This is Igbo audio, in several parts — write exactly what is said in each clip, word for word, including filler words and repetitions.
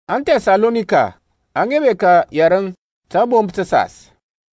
An Thessalonika, angebe ka yaran tabom tsas.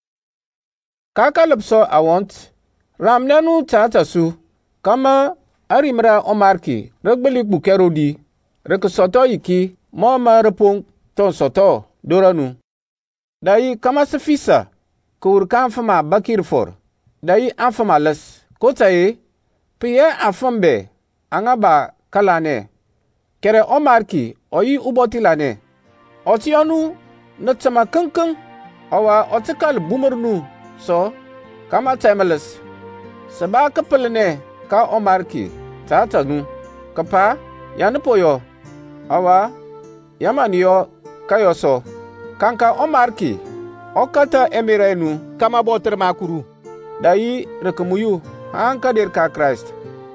Kaka lapso awont, ramnanu tatasu, kama arimra omarki, ragbelik bukerodi, rekusoto iki, mama repong ton soto, doranu. Dai kama sefisa, kur kanfama bakir for, dai anfama les, kotaye, piye anfambe, angaba kalane, kere omarki, oyi ubotilane, otionu, natsama kankang, awa otikal bumernu, so, kama timeless. Seba kapelene ka omarki, tatanu, kapa, yanupoyo, awa, yamaniyo, kayoso, kanka omarki, okata emirenu, kama boter makuru, dayi rekumuyu, hankadir ka Christ.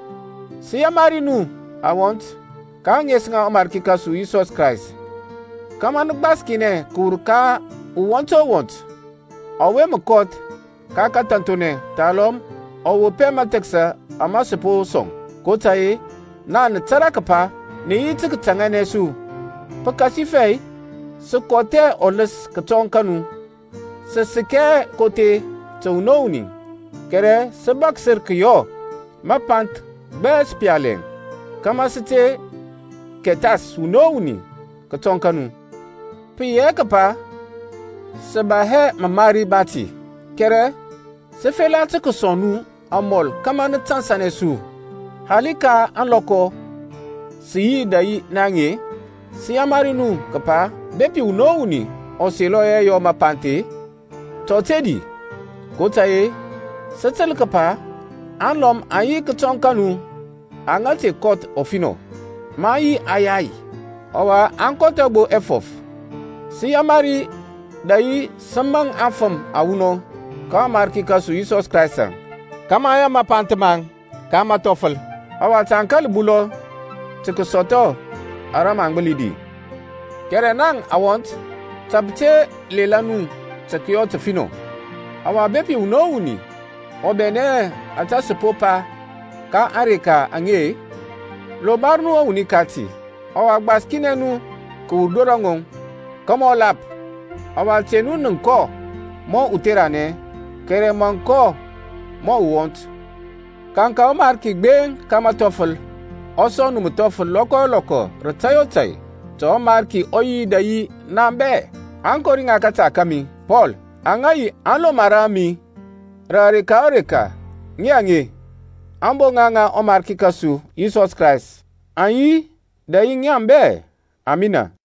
Siyamarinu, awont, ka ngesnga omarki kasu Jesus Christ. Kama nukbaskine kur ka uwonto wont, awe mkot, ka katantone, talom, awo pema teksa, ama sepo song, kotaye, na ntarakapa, ni yitik tangane su, pakasi fei, se kote oles katong kanu, se seke kote taunouni, kere sebak sirkiyo, mapant, bes pialeng, kama sete ketas unouni, katong kanu. Piye kapa, sebahe mamari bati, kere, sefela teke sonu, amol, kama netansane su, halika anloko, siyi dayi nange, siyamarinu kapa, bepi unouni, oseloye yo mapante, totedi, kotaye, setel kapa, anlom ayi katong kanu, angate kot ofino, mayi ayayi, awa ankote bo efof, siyamari dayi samang afam awuno, ka marki kasu Jesus Christ, kama ya mapante mang, kama tofel, awa tankal bulo, teke soto, aramang belidi. Kere nang awont, tabte lelanu, tekyo tefino. Awa bepi uno uni, obene ata sepopa, ka areka ange, lobarnu unikati, awa gbaskinenu, kudorangon, kama lap, awa tenu nko, mo uterane, kere manko, mo uwont. Kanka omarki gben kama tofel, oso numu tofel loko loko, retayo tay, to omarki oyi dayi nambe, ankori nga kata kami, Paul, angayi alo marami, rareka oreka, nyange, ambo nga omarki kasu, Jesus Christ, anyi dayi nyambe, amina.